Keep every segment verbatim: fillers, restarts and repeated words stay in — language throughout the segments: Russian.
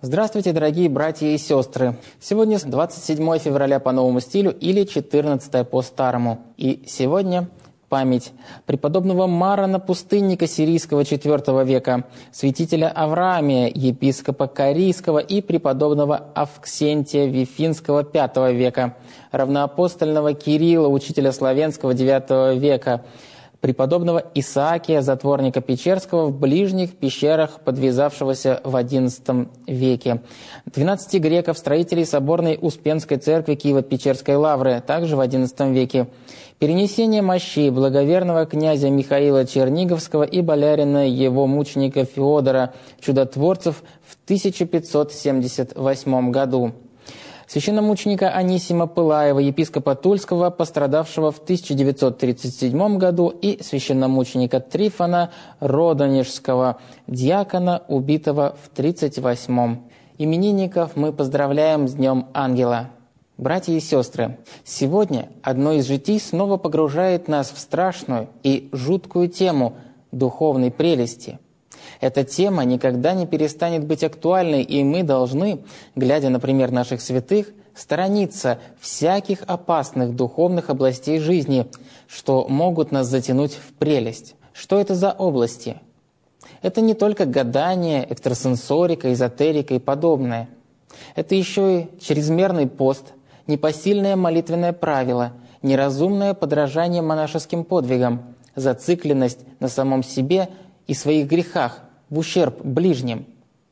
Здравствуйте, дорогие братья и сестры! Сегодня двадцать седьмое февраля по новому стилю или четырнадцатое по старому. И сегодня память преподобного Марона Пустынника Сирийского четвёртого века, святителя Авраамия, епископа Корийского и преподобного Авксентия Вифинского пятого века, равноапостольного Кирилла, учителя славянского девятого века, преподобного Исаакия, затворника Печерского, в ближних пещерах, подвязавшегося в одиннадцатом веке, двенадцати греков, строителей соборной Успенской церкви Киево-Печерской лавры, также в одиннадцатом веке, перенесение мощей благоверного князя Михаила Черниговского и болярина его мученика Феодора, чудотворцев, в тысяча пятьсот семьдесят восьмом году. Священномученика Анисима Пылаева, епископа Тульского, пострадавшего в тысяча девятьсот тридцать седьмом году, и священномученика Трифона Родонежского, диакона, убитого в тридцать восьмом. Именинников мы поздравляем с Днем Ангела. Братья и сестры, сегодня одно из житий снова погружает нас в страшную и жуткую тему духовной прелести. Эта тема никогда не перестанет быть актуальной, и мы должны, глядя на пример наших святых, сторониться всяких опасных духовных областей жизни, что могут нас затянуть в прелесть. Что это за области? Это не только гадание, экстрасенсорика, эзотерика и подобное. Это еще и чрезмерный пост, непосильное молитвенное правило, неразумное подражание монашеским подвигам, зацикленность на самом себе и своих грехах, в ущерб ближним.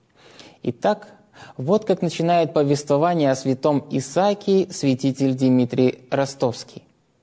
Итак, вот как начинает повествование о святом Исаакии святитель Дмитрий Ростовский.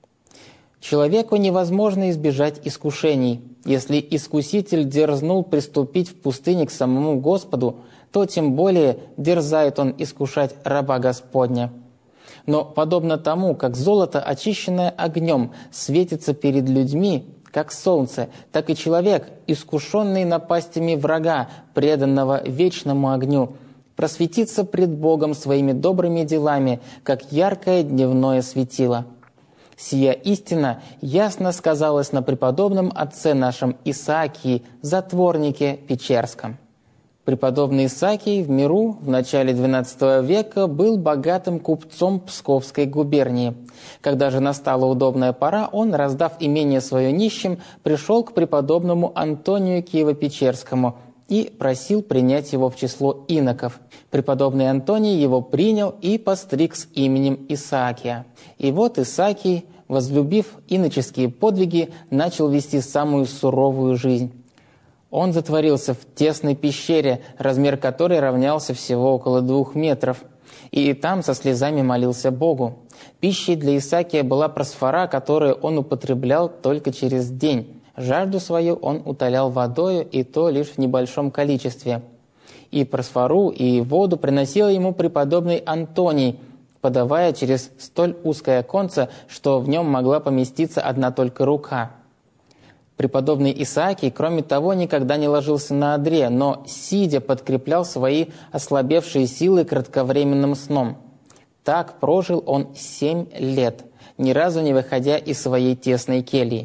«Человеку невозможно избежать искушений. Если искуситель дерзнул приступить в пустыне к самому Господу, то тем более дерзает он искушать раба Господня. Но подобно тому, как золото, очищенное огнем, светится перед людьми, как солнце, так и человек, искушенный напастями врага, преданного вечному огню, просветится пред Богом своими добрыми делами, как яркое дневное светило. Сия истина ясно сказалась на преподобном отце нашем Исаакии, затворнике Печерском». Преподобный Исаакий в миру в начале двенадцатого века был богатым купцом Псковской губернии. Когда же настала удобная пора, он, раздав имение свое нищим, пришел к преподобному Антонию Киево-Печерскому и просил принять его в число иноков. Преподобный Антоний его принял и постриг с именем Исаакия. И вот Исаакий, возлюбив иноческие подвиги, начал вести самую суровую жизнь. Он затворился в тесной пещере, размер которой равнялся всего около двух метров, и там со слезами молился Богу. Пищей для Исаакия была просфора, которую он употреблял только через день. Жажду свою он утолял водою, и то лишь в небольшом количестве. И просфору, и воду приносил ему преподобный Антоний, подавая через столь узкое оконце, что в нем могла поместиться одна только рука. Преподобный Исаакий, кроме того, никогда не ложился на одре, но, сидя, подкреплял свои ослабевшие силы кратковременным сном. Так прожил он семь лет, ни разу не выходя из своей тесной кельи.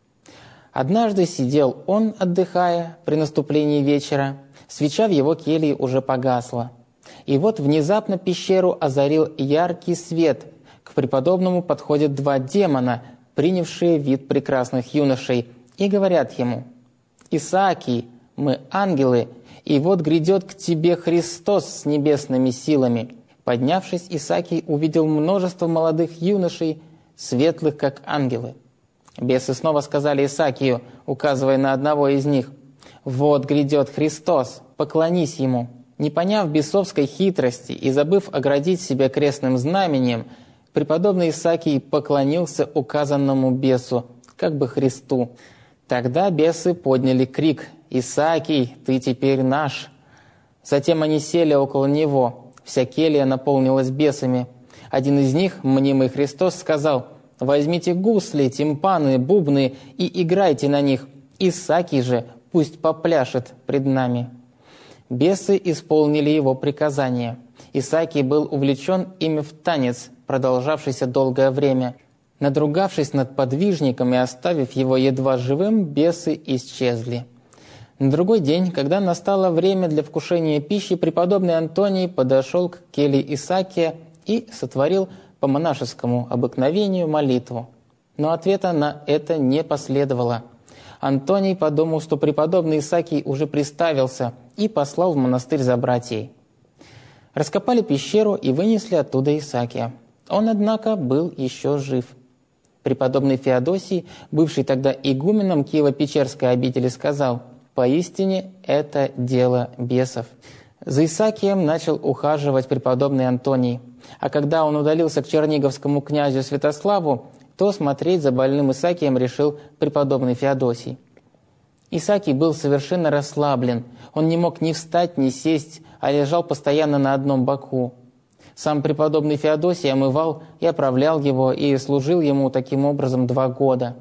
Однажды сидел он, отдыхая, при наступлении вечера. Свеча в его келье уже погасла. И вот внезапно пещеру озарил яркий свет. К преподобному подходят два демона, принявшие вид прекрасных юношей, и говорят ему: «Исаакий, мы ангелы, и вот грядет к тебе Христос с небесными силами». Поднявшись, Исаакий увидел множество молодых юношей, светлых, как ангелы. Бесы снова сказали Исаакию, указывая на одного из них: «Вот грядет Христос, поклонись Ему». Не поняв бесовской хитрости и забыв оградить себя крестным знамением, преподобный Исаакий поклонился указанному бесу, как бы Христу. Тогда бесы подняли крик: «Исаакий, ты теперь наш!» Затем они сели около него. Вся келья наполнилась бесами. Один из них, мнимый Христос, сказал: «Возьмите гусли, тимпаны, бубны и играйте на них. Исаакий же пусть попляшет пред нами». Бесы исполнили его приказание. Исаакий был увлечен ими в танец, продолжавшийся долгое время. Надругавшись над подвижником и оставив его едва живым, бесы исчезли. На другой день, когда настало время для вкушения пищи, преподобный Антоний подошел к келье Исаакия и сотворил по монашескому обыкновению молитву. Но ответа на это не последовало. Антоний подумал, что преподобный Исаакий уже приставился, и послал в монастырь за братьей. Раскопали пещеру и вынесли оттуда Исаакия. Он, однако, был еще жив. Преподобный Феодосий, бывший тогда игуменом Киево-Печерской обители, сказал: «Поистине это дело бесов». За Исаакием начал ухаживать преподобный Антоний, а когда он удалился к черниговскому князю Святославу, то смотреть за больным Исаакием решил преподобный Феодосий. Исаакий был совершенно расслаблен, он не мог ни встать, ни сесть, а лежал постоянно на одном боку. Сам преподобный Феодосий омывал и оправлял его, и служил ему таким образом два года.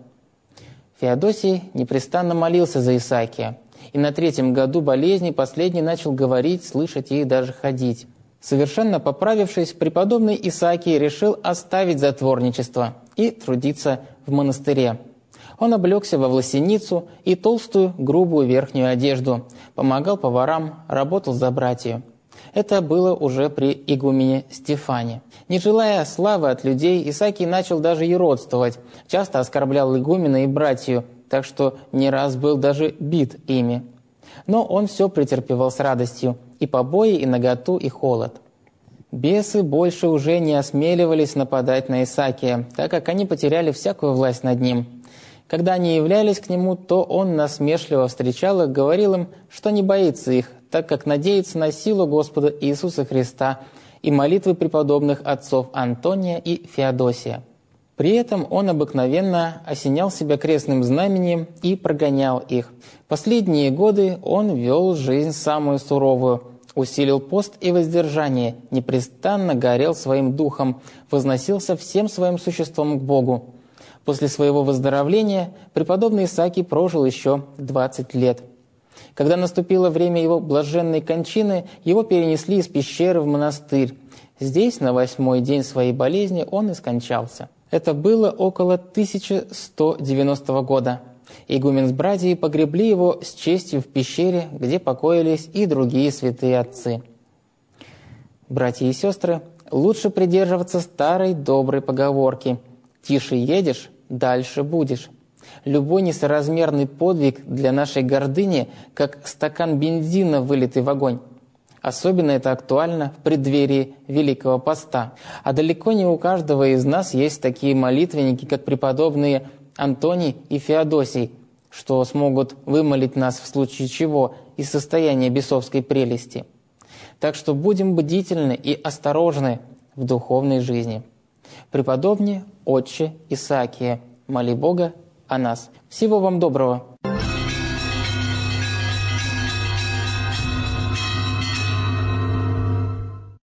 Феодосий непрестанно молился за Исаакия, и на третьем году болезни последний начал говорить, слышать и даже ходить. Совершенно поправившись, преподобный Исаакий решил оставить затворничество и трудиться в монастыре. Он облегся во власеницу и толстую, грубую верхнюю одежду, помогал поварам, работал за братью. Это было уже при игумене Стефане. Не желая славы от людей, Исаакий начал даже юродствовать, часто оскорблял игумена и братью, так что не раз был даже бит ими. Но он все претерпевал с радостью, и побои, и наготу, и холод. Бесы больше уже не осмеливались нападать на Исаакия, так как они потеряли всякую власть над ним. Когда они являлись к нему, то он насмешливо встречал их, говорил им, что не боится их, так как надеется на силу Господа Иисуса Христа и молитвы преподобных отцов Антония и Феодосия. При этом он обыкновенно осенял себя крестным знамением и прогонял их. Последние годы он вел жизнь самую суровую, усилил пост и воздержание, непрестанно горел своим духом, возносился всем своим существом к Богу. После своего выздоровления преподобный Исаакий прожил еще двадцать лет. Когда наступило время его блаженной кончины, его перенесли из пещеры в монастырь. Здесь на восьмой день своей болезни он и скончался. Это было около тысяча сто девяностого года. Игумен с братьей погребли его с честью в пещере, где покоились и другие святые отцы. Братья и сестры, лучше придерживаться старой доброй поговорки: «Тише едешь, дальше будешь». Любой несоразмерный подвиг для нашей гордыни, как стакан бензина, вылитый в огонь. Особенно это актуально в преддверии Великого Поста. А далеко не у каждого из нас есть такие молитвенники, как преподобные Антоний и Феодосий, что смогут вымолить нас в случае чего из состояния бесовской прелести. Так что будем бдительны и осторожны в духовной жизни. Преподобный отче Исаакия, моли Бога о нас. Всего вам доброго!